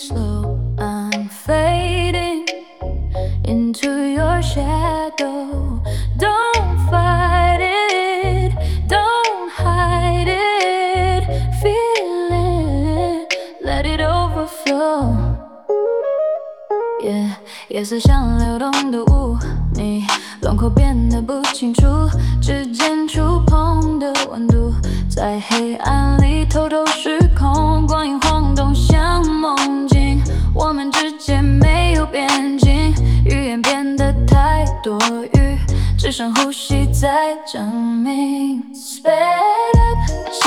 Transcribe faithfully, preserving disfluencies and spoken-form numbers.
slow. I'm fading into your shadow. Don't fight it, don't hide it. Feel it, let it overflow. Yeah， 夜色像流动的雾，你轮廓变得不清楚，指尖触碰的温度，在黑暗里偷偷失控，光影晃动像梦境，我们之间没有边境，语言变得太多余，只剩呼吸在证明。Sped up，